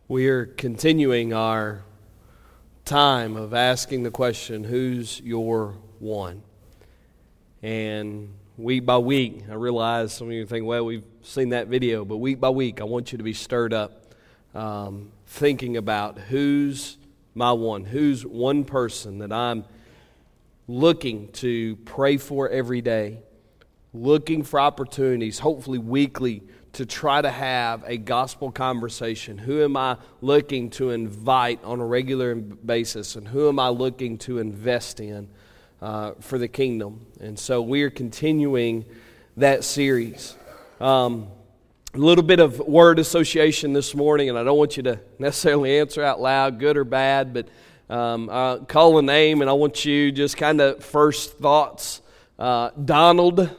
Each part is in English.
We are continuing our time of asking the question, who's your one? And week by week, I realize some of you think, well, we've seen that video, but week by week, I want you to be stirred up, thinking about who's my one, who's one person that I'm looking to pray for every day, looking for opportunities, hopefully weekly, to try to have a gospel conversation. Who am I looking to invite on a regular basis? And who am I looking to invest in for the kingdom? And so we are continuing that series. A little bit of word association this morning, and I don't want you to necessarily answer out loud, good or bad, but I'll call a name, and I want you just kind of first thoughts. Donald.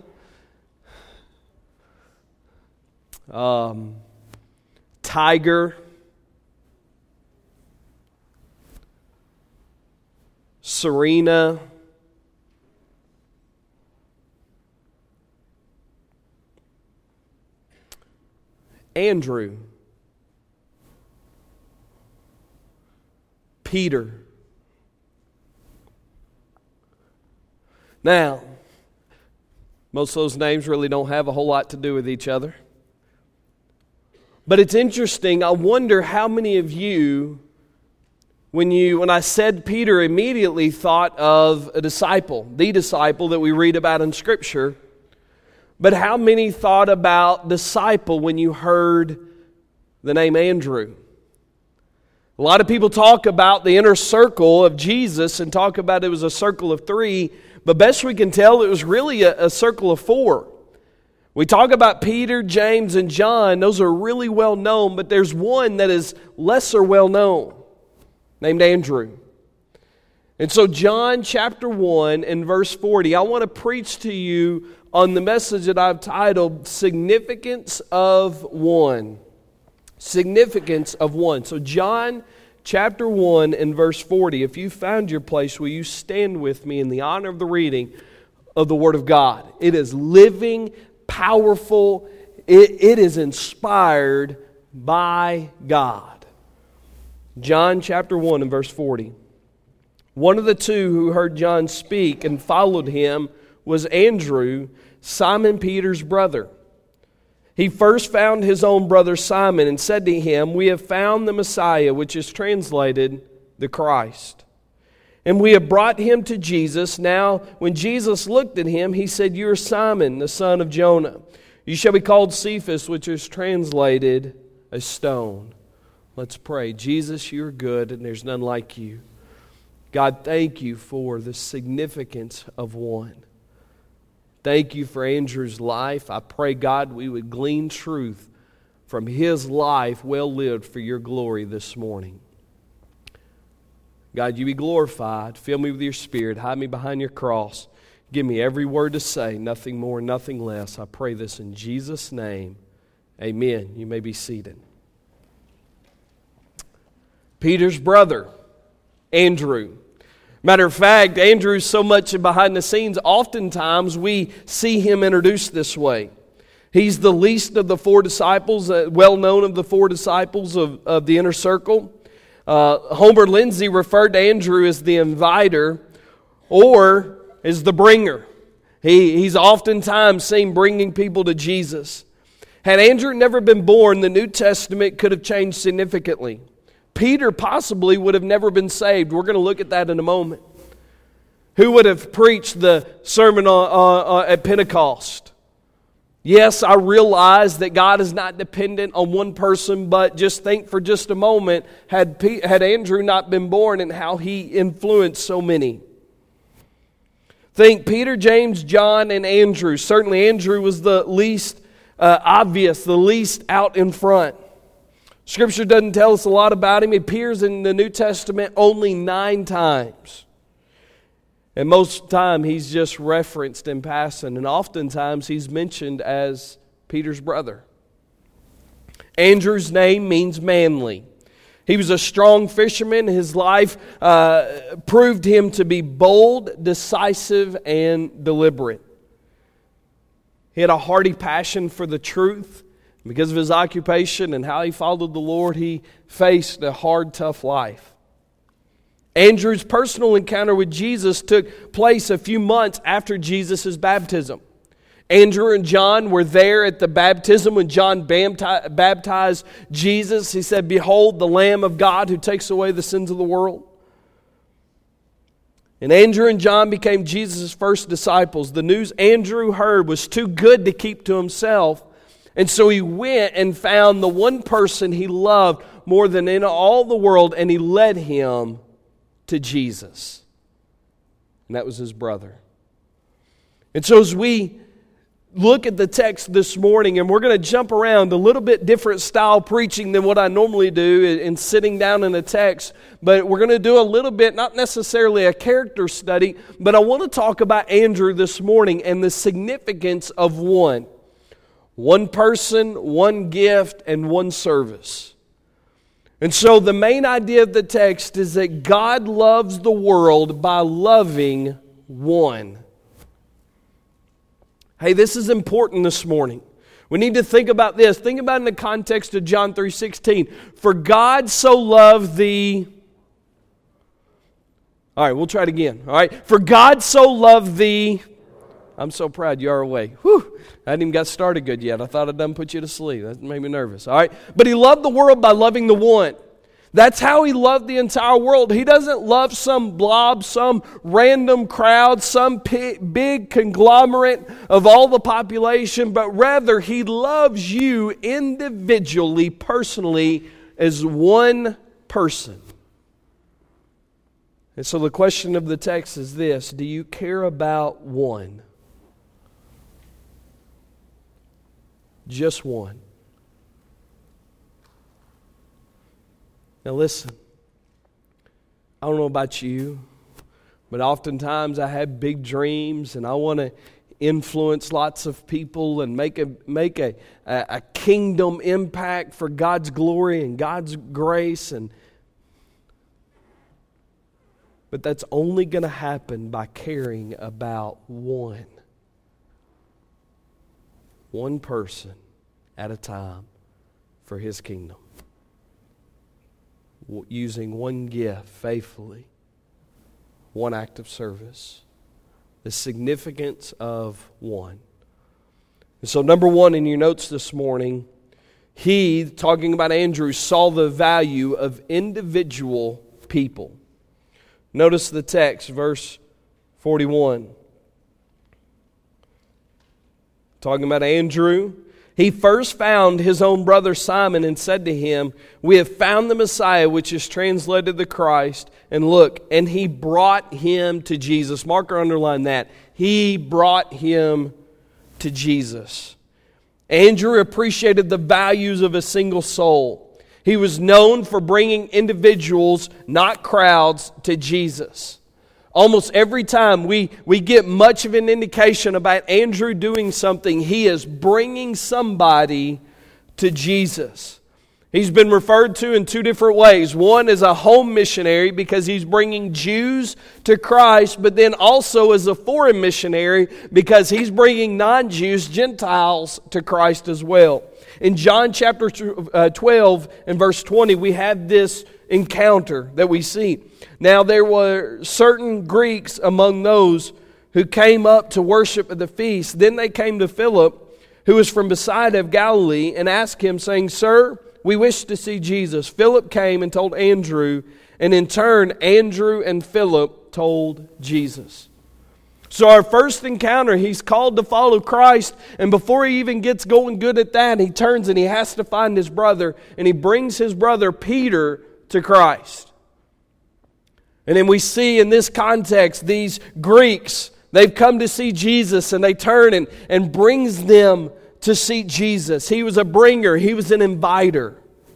Tiger, Serena, Andrew, Peter. Now, most of those names really don't have a whole lot to do with each other. But it's interesting, I wonder how many of you, when I said Peter, immediately thought of a disciple, the disciple that we read about in Scripture. But how many thought about disciple when you heard the name Andrew? A lot of people talk about the inner circle of Jesus and talk about it was a circle of 3, but best we can tell it was really a circle of 4. We talk about Peter, James, and John. Those are really well known, but there's one that is lesser well known, named Andrew. And so John chapter 1 and verse 40, I want to preach to you on the message that I've titled, Significance of One. Significance of One. So John chapter 1 and verse 40, if you found your place, will you stand with me in the honor of the reading of the Word of God? It is living, powerful, it is inspired by God. John chapter 1 and verse 40. One of the two who heard John speak and followed him was Andrew, Simon Peter's brother. He first found his own brother Simon and said to him, "We have found the Messiah," which is translated the Christ. "And we have brought him to Jesus. Now, when Jesus looked at him, he said, 'You are Simon, the son of Jonah. You shall be called Cephas,' which is translated a stone." Let's pray. Jesus, you're good, and there's none like you. God, thank you for the significance of one. Thank you for Andrew's life. I pray, God, we would glean truth from his life well lived for your glory this morning. God, you be glorified. Fill me with your Spirit. Hide me behind your cross. Give me every word to say, nothing more, nothing less. I pray this in Jesus' name. Amen. You may be seated. Peter's brother, Andrew. Matter of fact, Andrew's so much behind the scenes, oftentimes we see him introduced this way. He's the least of the 4 disciples, well known of the 4 disciples of the inner circle. Homer Lindsay referred to Andrew as the inviter or as the bringer. He's oftentimes seen bringing people to Jesus. Had Andrew never been born, the New Testament could have changed significantly. Peter possibly would have never been saved. We're going to look at that in a moment. Who would have preached the sermon at Pentecost? Yes, I realize that God is not dependent on one person, but just think for just a moment, had Andrew not been born and how he influenced so many. Think Peter, James, John, and Andrew. Certainly Andrew was the least obvious, the least out in front. Scripture doesn't tell us a lot about him. He appears in the New Testament only 9 times. And most of the time, he's just referenced in passing. And oftentimes, he's mentioned as Peter's brother. Andrew's name means manly. He was a strong fisherman. His life proved him to be bold, decisive, and deliberate. He had a hearty passion for the truth. Because of his occupation and how he followed the Lord, he faced a hard, tough life. Andrew's personal encounter with Jesus took place a few months after Jesus' baptism. Andrew and John were there at the baptism when John baptized Jesus. He said, "Behold the Lamb of God who takes away the sins of the world." And Andrew and John became Jesus' first disciples. The news Andrew heard was too good to keep to himself. And so he went and found the one person he loved more than in all the world, and he led him to Jesus. And that was his brother. And so as we look at the text this morning, and we're going to jump around a little bit different style preaching than what I normally do in sitting down in a text, but we're going to do a little bit, not necessarily a character study, but I want to talk about Andrew this morning and the significance of one. One person, one gift, and one service. And so the main idea of the text is that God loves the world by loving one. Hey, this is important this morning. We need to think about this. Think about it in the context of John 3:16. For God so loved the... All right, we'll try it again. All right. For God so loved the... I'm so proud you are awake. Whew. I hadn't even got started good yet. I thought I'd done put you to sleep. That made me nervous. All right. But he loved the world by loving the one. That's how he loved the entire world. He doesn't love some blob, some random crowd, some big conglomerate of all the population, but rather he loves you individually, personally, as one person. And so the question of the text is this: do you care about one? Just one. Now listen, I don't know about you, but oftentimes I have big dreams and I want to influence lots of people and make a kingdom impact for God's glory and God's grace. But that's only going to happen by caring about one. One person at a time for His kingdom. Using one gift faithfully. One act of service. The significance of one. And so number one in your notes this morning, he, talking about Andrew, saw the value of individual people. Notice the text, verse 41. Talking about Andrew, he first found his own brother Simon and said to him, "We have found the Messiah," which is translated the Christ. And look, and he brought him to Jesus. Mark or underline that. He brought him to Jesus. Andrew appreciated the values of a single soul. He was known for bringing individuals, not crowds, to Jesus. Almost every time we get much of an indication about Andrew doing something, he is bringing somebody to Jesus. He's been referred to in two different ways. One as a home missionary because he's bringing Jews to Christ, but then also as a foreign missionary because he's bringing non-Jews, Gentiles, to Christ as well. In John chapter 12 and verse 20, we have this encounter that we see. Now there were certain Greeks among those who came up to worship at the feast. Then they came to Philip, who was from Bethsaida of Galilee, and asked him, saying, "Sir, we wish to see Jesus." Philip came and told Andrew, and in turn, Andrew and Philip told Jesus. So our first encounter, he's called to follow Christ, and before he even gets going good at that, he turns and he has to find his brother, and he brings his brother Peter to Christ. And then we see in this context, these Greeks, they've come to see Jesus, and they turn and brings them to see Jesus. He was a bringer. He was an inviter.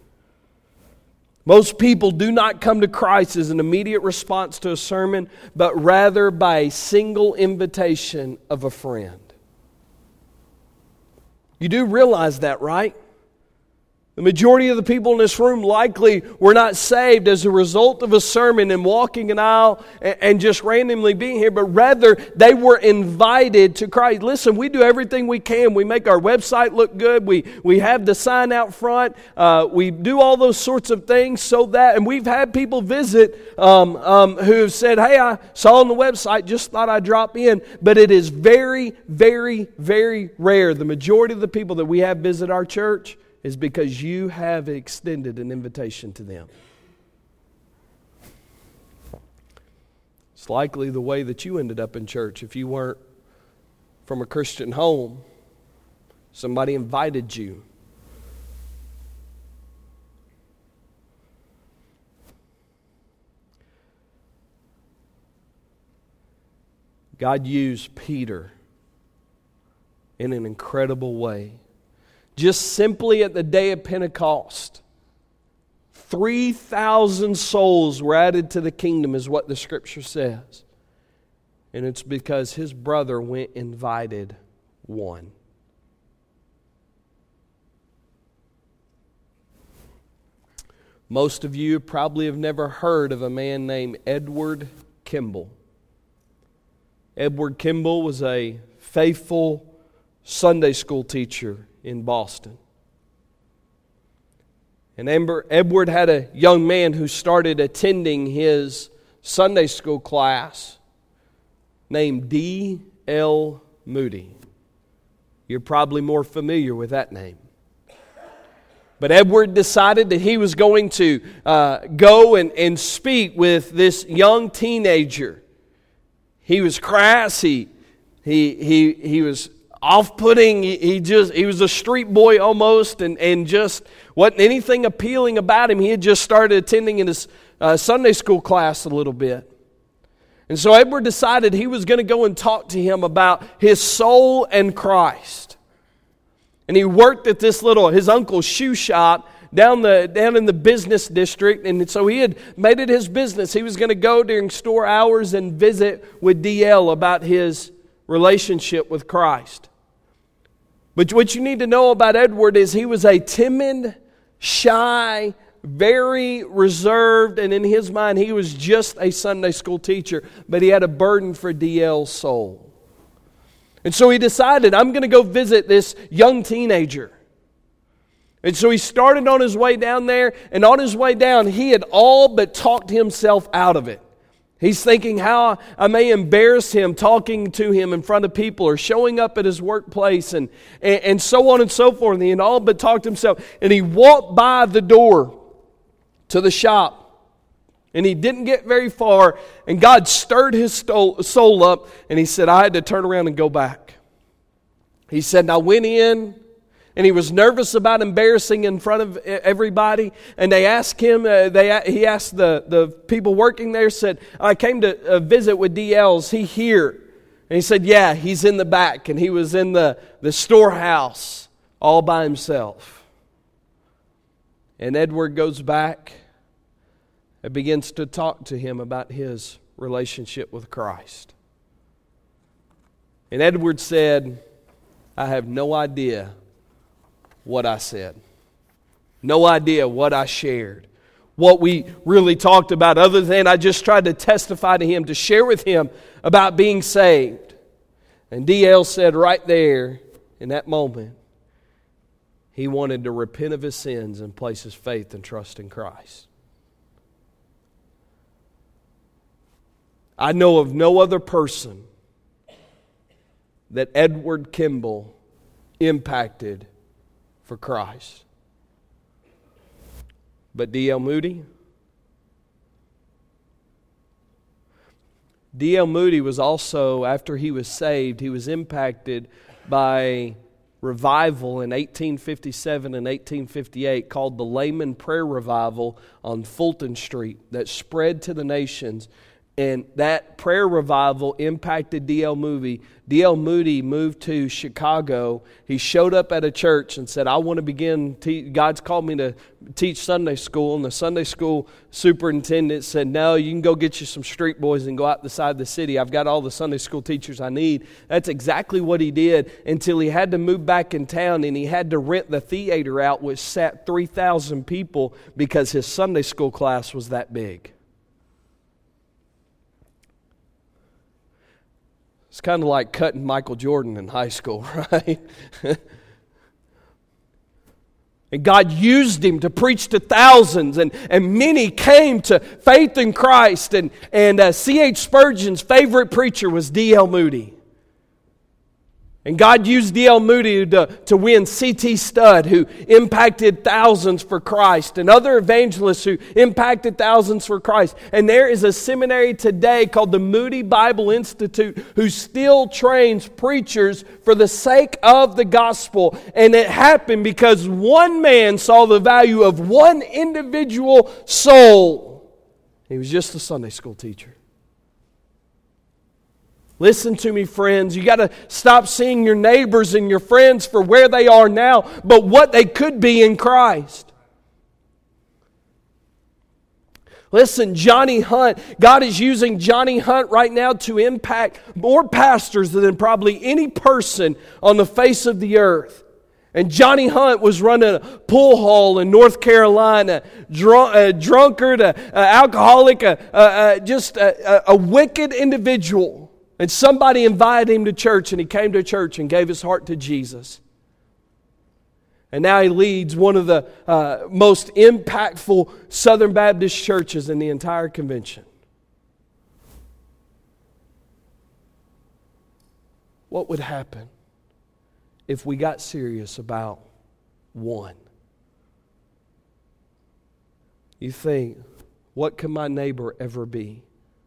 Most people do not come to Christ as an immediate response to a sermon, but rather by a single invitation of a friend. You do realize that, right? The majority of the people in this room likely were not saved as a result of a sermon and walking an aisle and just randomly being here, but rather they were invited to Christ. Listen, we do everything we can. We make our website look good. We have the sign out front. We do all those sorts of things so that, and we've had people visit who have said, hey, I saw on the website, just thought I'd drop in. But it is very, very, very rare. The majority of the people that we have visit our church is because you have extended an invitation to them. It's likely the way that you ended up in church. If you weren't from a Christian home, somebody invited you. God used Peter in an incredible way. Just simply at the day of Pentecost, 3,000 souls were added to the kingdom, is what the Scripture says. And it's because his brother went and invited one. Most of you probably have never heard of a man named Edward Kimball. Edward Kimball was a faithful Sunday school teacher in Boston. And Edward had a young man who started attending his Sunday school class named D.L. Moody. You're probably more familiar with that name. But Edward decided that he was going to go and speak with this young teenager. He was crass. He was off-putting. He was a street boy almost, and just wasn't anything appealing about him. He had just started attending in his Sunday school class a little bit. And so Edward decided he was going to go and talk to him about his soul and Christ. And he worked at his uncle's shoe shop down in the business district. And so he had made it his business. He was going to go during store hours and visit with DL about his relationship with Christ. But what you need to know about Edward is he was a timid, shy, very reserved, and in his mind he was just a Sunday school teacher, but he had a burden for DL's soul. And so he decided, I'm going to go visit this young teenager. And so he started on his way down there, and on his way down he had all but talked himself out of it. He's thinking how I may embarrass him talking to him in front of people or showing up at his workplace and so on and so forth. And he had all but talked himself. And he walked by the door to the shop. And he didn't get very far. And God stirred his soul up. And he said, I had to turn around and go back. He said, and I went in. And he was nervous about embarrassing in front of everybody. And they asked him, he asked the people working there, said, I came to visit with DL. Is he here? And he said, yeah, he's in the back. And he was in the storehouse all by himself. And Edward goes back and begins to talk to him about his relationship with Christ. And Edward said, I have no idea what I said. No idea what I shared. What we really talked about, other than I just tried to testify to him, to share with him about being saved. And DL said right there, in that moment, he wanted to repent of his sins and place his faith and trust in Christ. I know of no other person that Edward Kimball impacted for Christ. But D.L. Moody? D.L. Moody was also, after he was saved, he was impacted by revival in 1857 and 1858 called the Layman Prayer Revival on Fulton Street that spread to the nations. And that prayer revival impacted D.L. Moody. D.L. Moody moved to Chicago. He showed up at a church and said, I want to begin, God's called me to teach Sunday school. And the Sunday school superintendent said, no, you can go get you some street boys and go out the side of the city. I've got all the Sunday school teachers I need. That's exactly what he did until he had to move back in town and he had to rent the theater out, which sat 3,000 people because his Sunday school class was that big. It's kind of like cutting Michael Jordan in high school, right? And God used him to preach to thousands, and many came to faith in Christ. And C.H. Spurgeon's favorite preacher was D.L. Moody. And God used D.L. Moody to win C.T. Studd, who impacted thousands for Christ, and other evangelists who impacted thousands for Christ. And there is a seminary today called the Moody Bible Institute who still trains preachers for the sake of the gospel. And it happened because one man saw the value of one individual soul. He was just a Sunday school teacher. Listen to me, friends. You got to stop seeing your neighbors and your friends for where they are now, but what they could be in Christ. Listen, Johnny Hunt, God is using Johnny Hunt right now to impact more pastors than probably any person on the face of the earth. And Johnny Hunt was running a pool hall in North Carolina, drunkard, alcoholic, just a wicked individual. And somebody invited him to church, and he came to church and gave his heart to Jesus. And now he leads one of the most impactful Southern Baptist churches in the entire convention. What would happen if we got serious about one? You think, what can my neighbor ever be?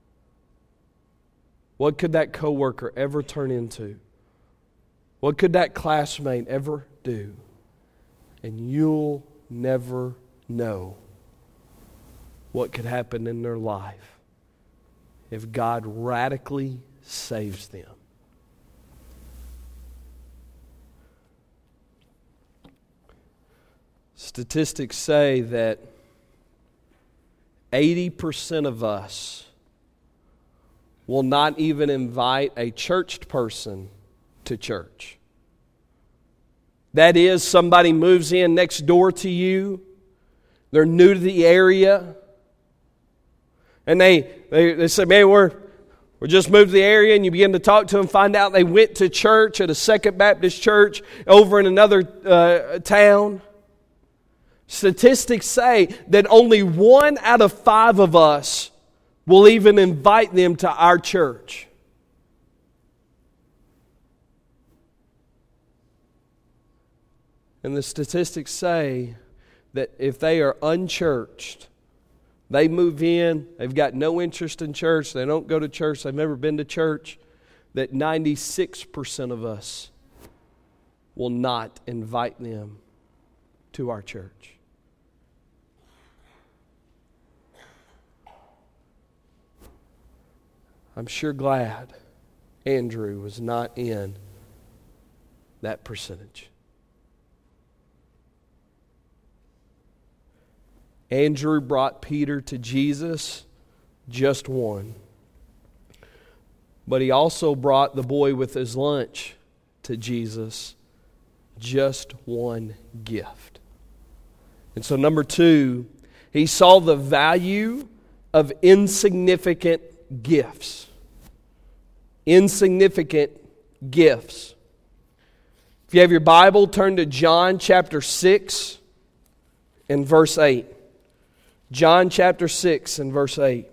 What could that coworker ever turn into? What could that classmate ever do? And you'll never know what could happen in their life if God radically saves them. Statistics say that 80% of us will not even invite a churched person to church. That is, somebody moves in next door to you. They're new to the area. And they say, man, we're just moved to the area, and you begin to talk to them, find out they went to church at a Second Baptist church over in another town. Statistics say that only 1 out of 5 of us will even invite them to our church. And the statistics say that if they are unchurched, they move in, they've got no interest in church, they don't go to church, they've never been to church, that 96% of us will not invite them to our church. I'm sure glad Andrew was not in that percentage. Andrew brought Peter to Jesus, just one. But he also brought the boy with his lunch to Jesus, just one gift. And so number 2, he saw the value of insignificant gifts. Insignificant gifts. If you have your Bible, turn to John chapter 6 and verse 8. John chapter 6 and verse 8.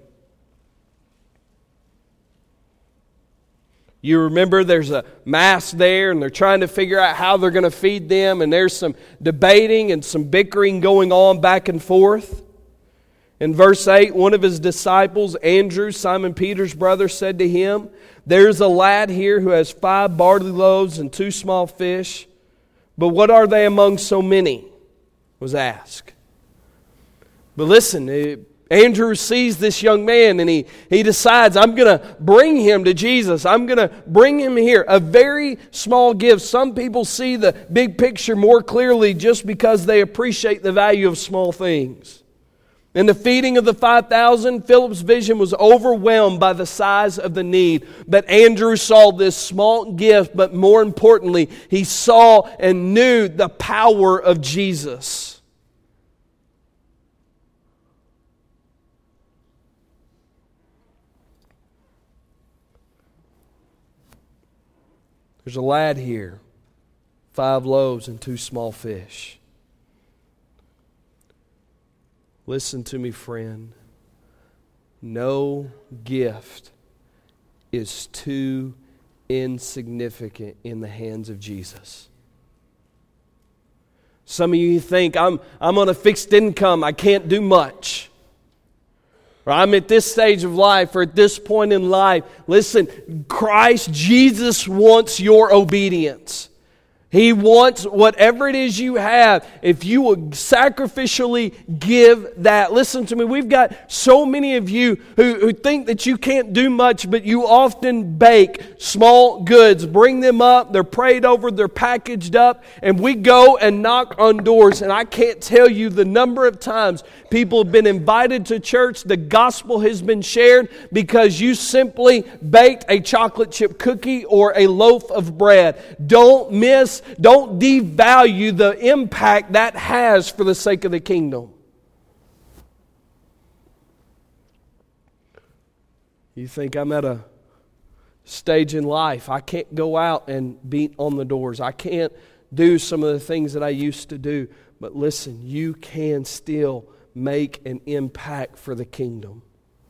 You remember there's a mass there, and they're trying to figure out how they're going to feed them, and there's some debating and some bickering going on back and forth. In verse 8, one of his disciples, Andrew, Simon Peter's brother, said to him, "There's a lad here who has 5 barley loaves and 2 small fish, but what are they among so many?" was asked. But listen, Andrew sees this young man and he decides, I'm going to bring him to Jesus. I'm going to bring him here. A very small gift. Some people see the big picture more clearly just because they appreciate the value of small things. In the feeding of the 5,000, Philip's vision was overwhelmed by the size of the need. But Andrew saw this small gift, but more importantly, he saw and knew the power of Jesus. There's a lad here, 5 loaves and 2 small fish. Listen to me, friend. No gift is too insignificant in the hands of Jesus. Some of you think, I'm on a fixed income, I can't do much. Or I'm at this stage of life or at this point in life. Listen, Christ Jesus wants your obedience. He wants whatever it is you have, if you will sacrificially give that. Listen to me, we've got so many of you who think that you can't do much, but you often bake small goods, bring them up, they're prayed over, they're packaged up, and we go and knock on doors. And I can't tell you the number of times people have been invited to church, the gospel has been shared because you simply baked a chocolate chip cookie or a loaf of bread. Don't devalue the impact that has for the sake of the kingdom. You think I'm at a stage in life, I can't go out and beat on the doors. I can't do some of the things that I used to do. But listen, you can still make an impact for the kingdom.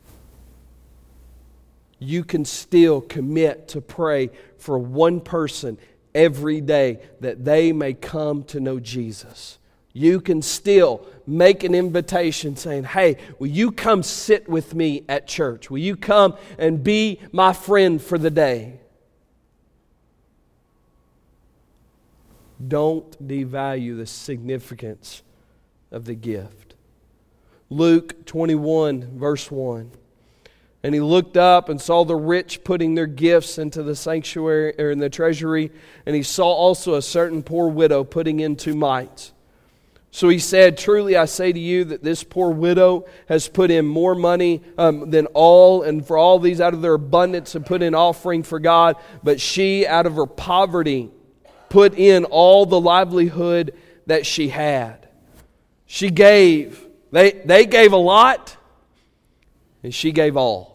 You can still commit to pray for one person every day that they may come to know Jesus. You can still make an invitation saying, hey, will you come sit with me at church? Will you come and be my friend for the day? Don't devalue the significance of the gift. Luke 21, verse 1. And he looked up and saw the rich putting their gifts into the sanctuary or in the treasury. And he saw also a certain poor widow putting in 2 mites. So he said, truly I say to you that this poor widow has put in more money than all, and for all these out of their abundance have put in offering for God. But she out of her poverty put in all the livelihood that she had. She gave. They gave a lot, and she gave all.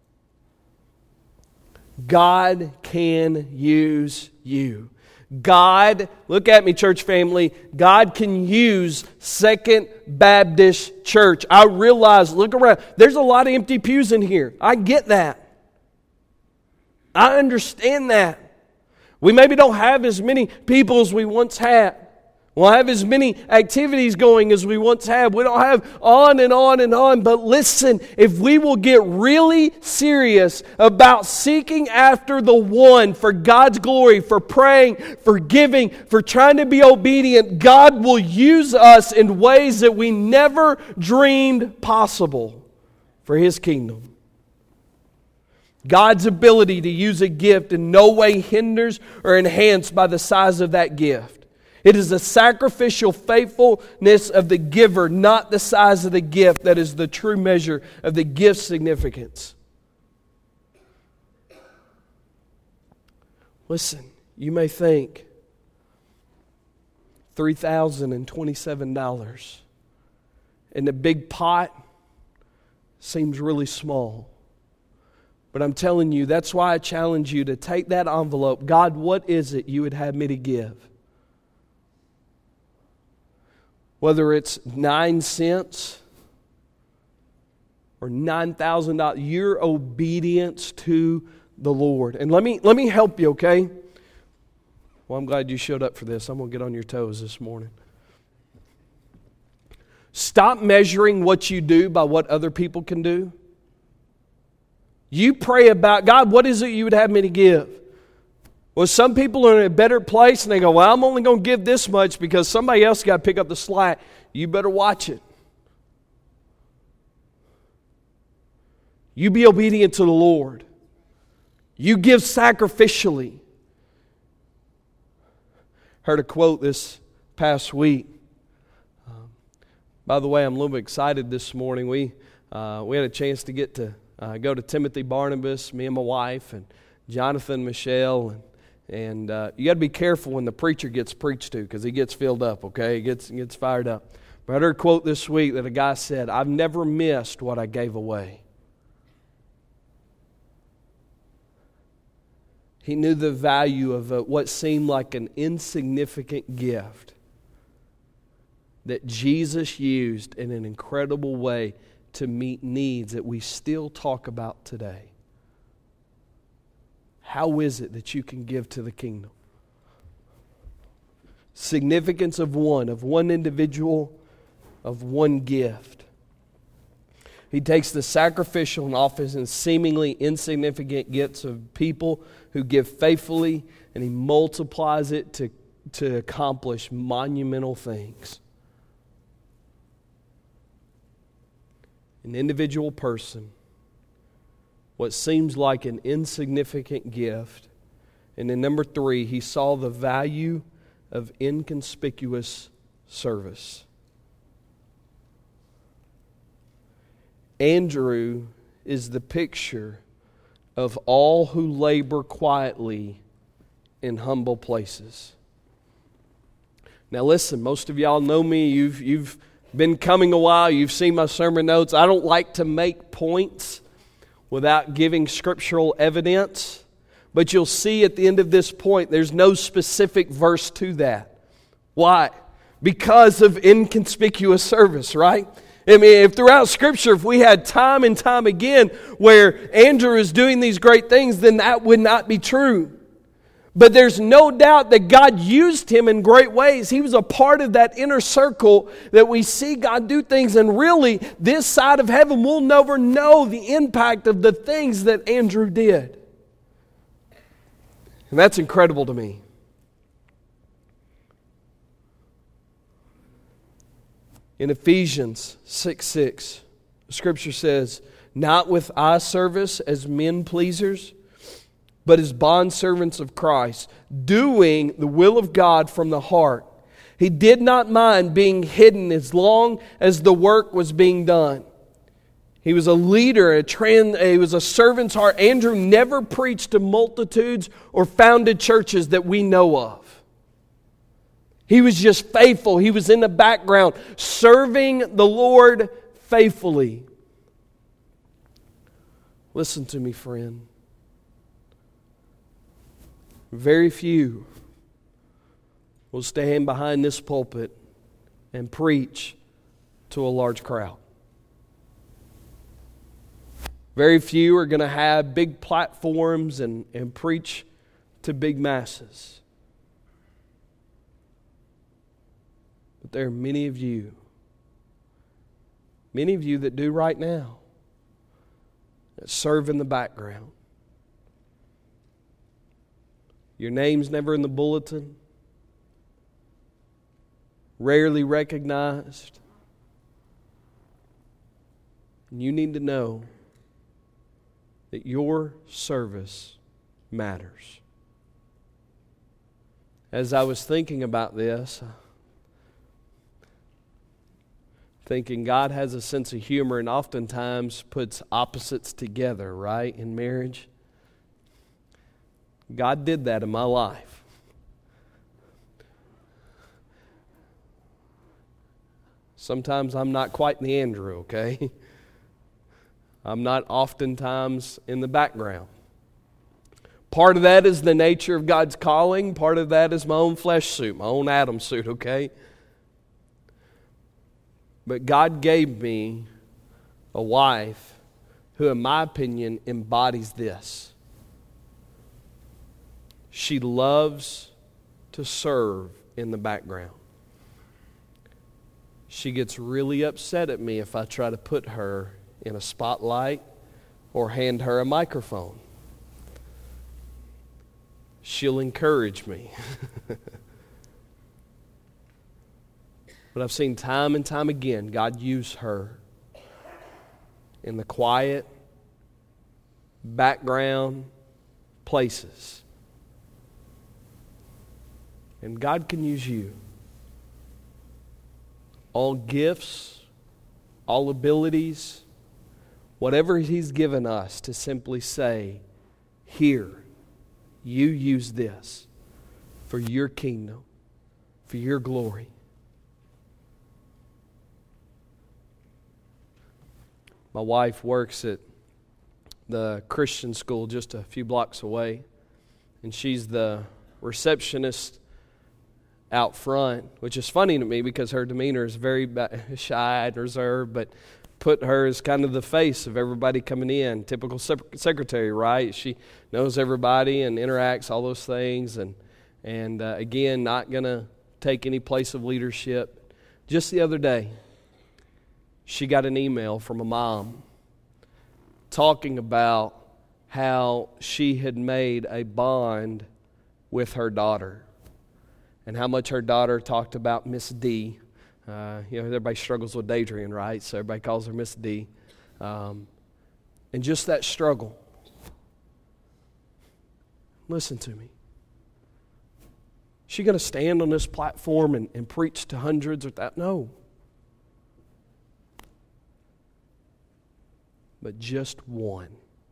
God can use you. God, look at me, church family, God can use Second Baptist Church. I realize, look around, there's a lot of empty pews in here. I get that. I understand that. We maybe don't have as many people as we once had. We'll have as many activities going as we once had. We don't have on and on and on. But listen, if we will get really serious about seeking after the one for God's glory, for praying, for giving, for trying to be obedient, God will use us in ways that we never dreamed possible for His kingdom. God's ability to use a gift in no way hinders or enhanced by the size of that gift. It is the sacrificial faithfulness of the giver, not the size of the gift, that is the true measure of the gift's significance. Listen, you may think $3,027 and the big pot seems really small. But I'm telling you, that's why I challenge you to take that envelope. God, what is it you would have me to give? Whether it's 9 cents or $9,000, your obedience to the Lord. And let me help you, okay? Well, I'm glad you showed up for this. I'm going to get on your toes this morning. Stop measuring what you do by what other people can do. You pray about, God, what is it you would have me to give? Well, some people are in a better place and they go, well, I'm only going to give this much because somebody else got to pick up the slack. You better watch it. You be obedient to the Lord. You give sacrificially. Heard a quote this past week. By the way, I'm a little bit excited this morning. We had a chance to get to go to Timothy Barnabas, me and my wife, and Jonathan, Michelle, and you got to be careful when the preacher gets preached to, because he gets filled up. Okay, he gets fired up. But I heard a quote this week that a guy said, "I've never missed what I gave away." He knew the value of what seemed like an insignificant gift that Jesus used in an incredible way to meet needs that we still talk about today. How is it that you can give to the kingdom? Significance of one individual, of one gift. He takes the sacrificial and often seemingly insignificant gifts of people who give faithfully, and He multiplies it to accomplish monumental things. An individual person, what seems like an insignificant gift. And then number 3, he saw the value of inconspicuous service. Andrew is the picture of all who labor quietly in humble places. Now listen, most of y'all know me. You've been coming a while. You've seen my sermon notes. I don't like to make points without giving scriptural evidence. But you'll see at the end of this point, there's no specific verse to that. Why? Because of inconspicuous service, right? I mean, if throughout Scripture, if we had time and time again where Andrew is doing these great things, then that would not be true. But there's no doubt that God used him in great ways. He was a part of that inner circle that we see God do things. And really, this side of heaven, we'll never know the impact of the things that Andrew did. And that's incredible to me. In Ephesians 6:6, the Scripture says, "Not with eye service as men pleasers, but as bondservants of Christ, doing the will of God from the heart. He did not mind being hidden as long as the work was being done." He was a leader, he was a servant's heart. Andrew never preached to multitudes or founded churches that we know of. He was just faithful. He was in the background, serving the Lord faithfully. Listen to me, friend. Very few will stand behind this pulpit and preach to a large crowd. Very few are going to have big platforms and preach to big masses. But there are many of you that do right now, that serve in the background. Your name's never in the bulletin, rarely recognized. And you need to know that your service matters. As I was thinking about this, thinking God has a sense of humor and oftentimes puts opposites together, right, in marriage. God did that in my life. Sometimes I'm not quite the Andrew, okay? I'm not oftentimes in the background. Part of that is the nature of God's calling. Part of that is my own flesh suit, my own Adam suit, okay? But God gave me a wife who, in my opinion, embodies this. She loves to serve in the background. She gets really upset at me if I try to put her in a spotlight or hand her a microphone. She'll encourage me. But I've seen time and time again God use her in the quiet background, places. And God can use you. All gifts, all abilities, whatever He's given us, to simply say, here, you use this for your kingdom, for your glory. My wife works at the Christian school just a few blocks away, and she's the receptionist out front, which is funny to me because her demeanor is very shy and reserved, but put her as kind of the face of everybody coming in. Typical secretary, right? She knows everybody and interacts, all those things, and again, not going to take any place of leadership. Just the other day, she got an email from a mom talking about how she had made a bond with her daughter and how much her daughter talked about Miss D. Everybody struggles with Adrian, right? So everybody calls her Miss D. And just that struggle. Listen to me. Is she going to stand on this platform and preach to hundreds or that? No. But just one.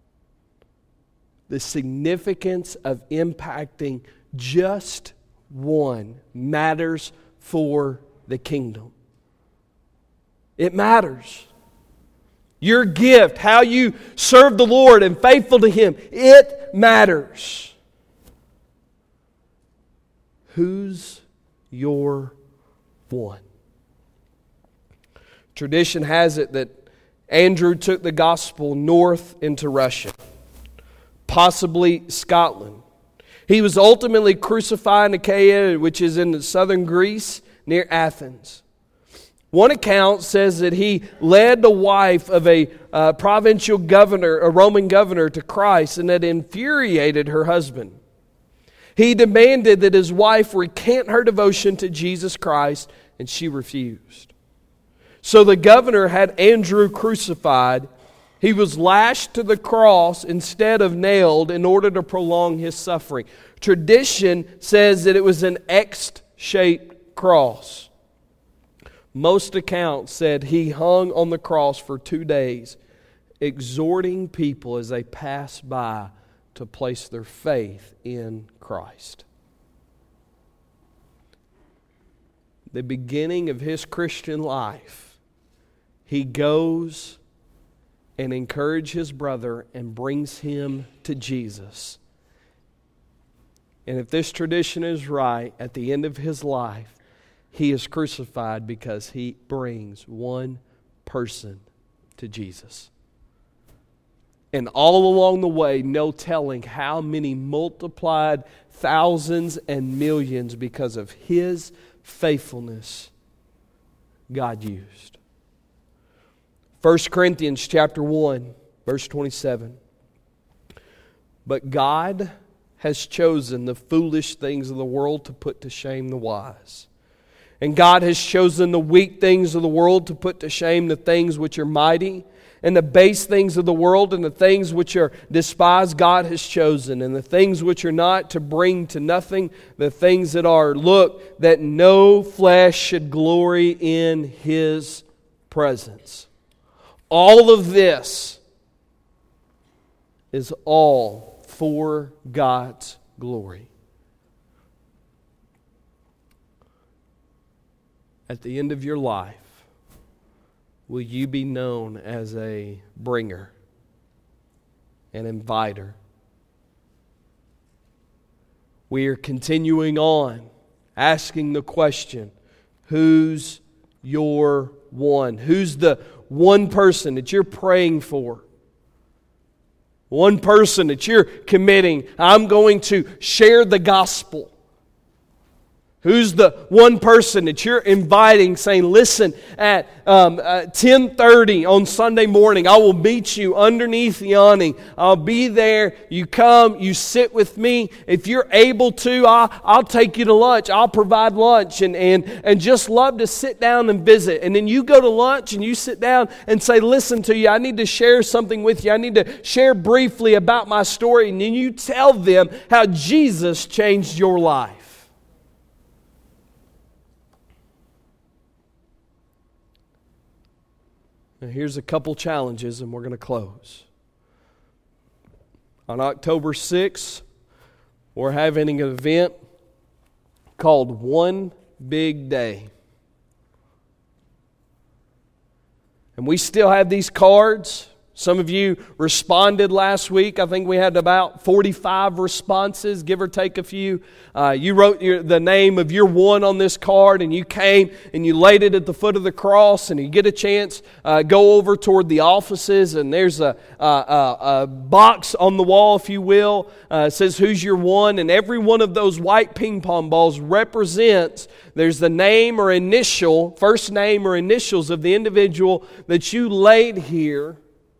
The significance of impacting just one matters for the kingdom. It matters. Your gift, how you serve the Lord and faithful to Him, it matters. Who's your one? Tradition has it that Andrew took the gospel north into Russia, possibly Scotland. He was ultimately crucified in Achaia, which is in southern Greece, near Athens. One account says that he led the wife of a provincial governor, a Roman governor, to Christ, and that infuriated her husband. He demanded that his wife recant her devotion to Jesus Christ, and she refused. So the governor had Andrew crucified. He was lashed to the cross instead of nailed in order to prolong his suffering. Tradition says that it was an X-shaped cross. Most accounts said he hung on the cross for 2 days, exhorting people as they passed by to place their faith in Christ. The beginning of his Christian life, he goes and encourages his brother and brings him to Jesus. And if this tradition is right, at the end of his life, he is crucified because he brings one person to Jesus. And all along the way, no telling how many multiplied thousands and millions because of his faithfulness God used. 1 Corinthians chapter 1, verse 27. But God has chosen the foolish things of the world to put to shame the wise. And God has chosen the weak things of the world to put to shame the things which are mighty. And the base things of the world and the things which are despised God has chosen. And the things which are not to bring to nothing the things that are. Look, that no flesh should glory in His presence. All of this is all for God's glory. At the end of your life, will you be known as a bringer, an inviter? We are continuing on, asking the question, who's your one? Who's the one person that you're praying for? One person that you're committing, I'm going to share the gospel. Who's the one person that you're inviting, saying, listen, at 10:30 on Sunday morning, I will meet you underneath the awning. I'll be there. You come, you sit with me. If you're able to, I'll take you to lunch. I'll provide lunch and just love to sit down and visit. And then you go to lunch and you sit down and say, listen to you, I need to share something with you. I need to share briefly about my story. And then you tell them how Jesus changed your life. Now here's a couple challenges and we're going to close. On October 6th, we're having an event called One Big Day. And we still have these cards. Some of you responded last week. I think we had about 45 responses, give or take a few. You wrote the name of your one on this card, and you came and you laid it at the foot of the cross, and you get a chance, go over toward the offices, and there's a box on the wall, if you will. It says, who's your one? And every one of those white ping pong balls represents, there's the name or initial, first name or initials of the individual that you laid here.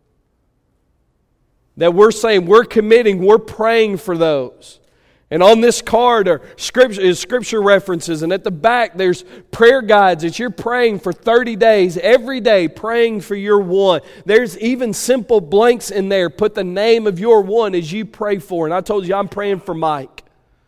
That we're saying, we're committing, we're praying for those. And on this card are scripture references, and at the back there's prayer guides that you're praying for 30 days, every day praying for your one. There's even simple blanks in there. Put the name of your one as you pray for. And I told you I'm praying for Mike.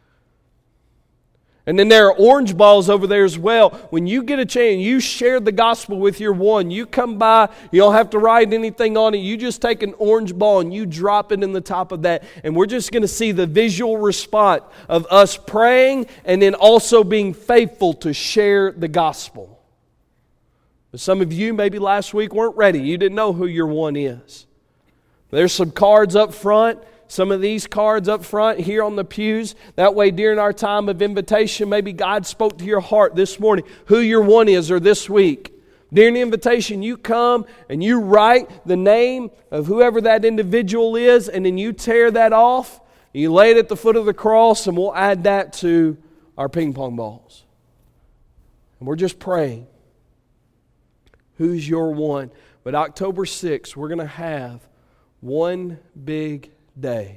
And then there are orange balls over there as well. When you get a chance, you share the gospel with your one. You come by, you don't have to write anything on it. You just take an orange ball and you drop it in the top of that. And we're just going to see the visual response of us praying and then also being faithful to share the gospel. But some of you maybe last week weren't ready. You didn't know who your one is. There's some cards up front. Some of these cards up front here on the pews. That way during our time of invitation, maybe God spoke to your heart this morning who your one is or this week. During the invitation, you come and you write the name of whoever that individual is, and then you tear that off. You lay it at the foot of the cross, and we'll add that to our ping pong balls. And we're just praying. Who's your one? But October 6th, we're going to have one big day.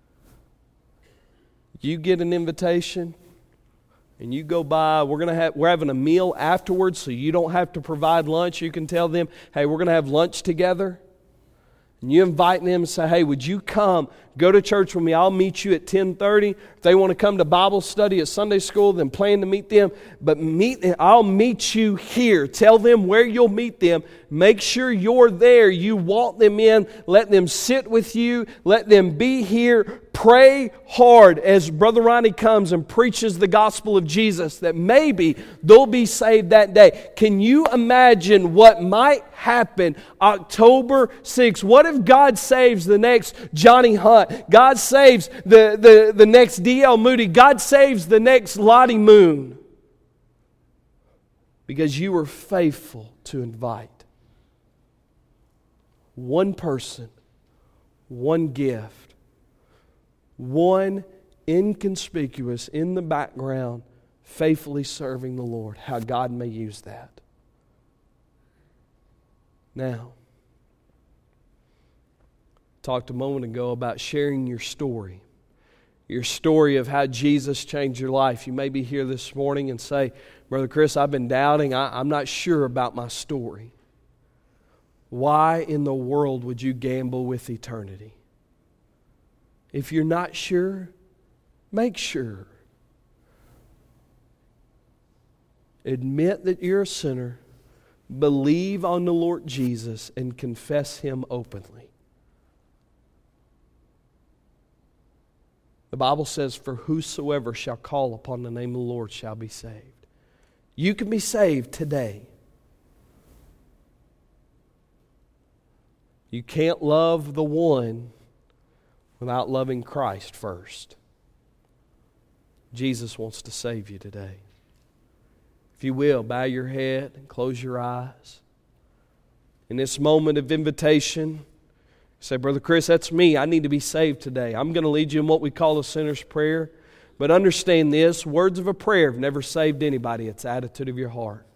You get an invitation and you go by. We're having a meal afterwards, so you don't have to provide lunch. You can tell them, hey, we're going to have lunch together. And you invite them and say, hey, would you come, go to church with me? I'll meet you at 10:30. If they want to come to Bible study at Sunday school, then plan to meet them. But I'll meet you here. Tell them where you'll meet them. Make sure you're there. You walk them in. Let them sit with you. Let them be here. Pray hard as Brother Ronnie comes and preaches the gospel of Jesus, that maybe they'll be saved that day. Can you imagine what might happen October 6th? What if God saves the next Johnny Hunt? God saves the next D.L. Moody. God saves the next Lottie Moon. Because you were faithful to invite. One person, one gift, one inconspicuous in the background, faithfully serving the Lord. How God may use that. Now, talked a moment ago about sharing your story of how Jesus changed your life. You may be here this morning and say, Brother Chris, I've been doubting. I'm not sure about my story. Why in the world would you gamble with eternity? If you're not sure, make sure. Admit that you're a sinner, believe on the Lord Jesus, and confess Him openly. The Bible says, for whosoever shall call upon the name of the Lord shall be saved. You can be saved today. You can't love the one without loving Christ first. Jesus wants to save you today. If you will, bow your head and close your eyes. In this moment of invitation, say, Brother Chris, that's me. I need to be saved today. I'm going to lead you in what we call a sinner's prayer. But understand this, words of a prayer have never saved anybody. It's the attitude of your heart.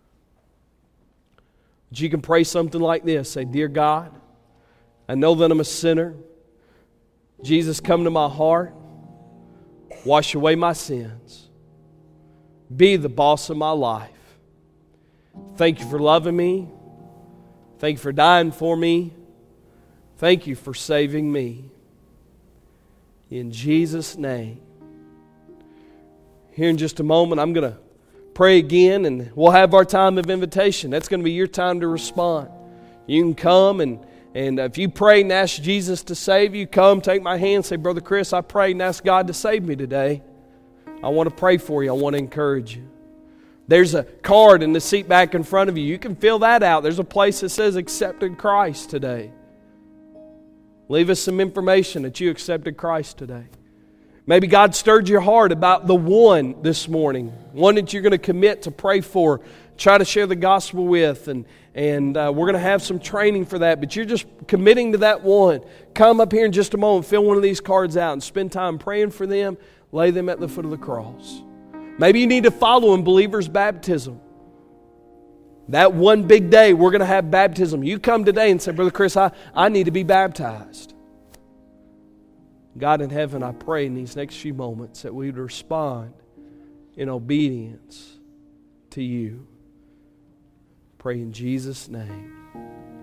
But you can pray something like this. Say, Dear God, I know that I'm a sinner. Jesus, come to my heart. Wash away my sins. Be the boss of my life. Thank you for loving me. Thank you for dying for me. Thank you for saving me. In Jesus' name. Here in just a moment, I'm going to pray again, and we'll have our time of invitation. That's going to be your time to respond. You can come, and if you pray and ask Jesus to save you, come, take my hand, say, Brother Chris, I prayed and asked God to save me today. I want to pray for you. I want to encourage you. There's a card in the seat back in front of you. You can fill that out. There's a place that says accepted Christ today. Leave us some information that you accepted Christ today. Maybe God stirred your heart about the one this morning, one that you're going to commit to pray for, try to share the gospel with, and we're going to have some training for that, but you're just committing to that one. Come up here in just a moment, fill one of these cards out, and spend time praying for them, lay them at the foot of the cross. Maybe you need to follow in believer's baptism. That one big day, we're going to have baptism. You come today and say, Brother Chris, I need to be baptized. God in heaven, I pray in these next few moments that we would respond in obedience to you. Pray in Jesus' name.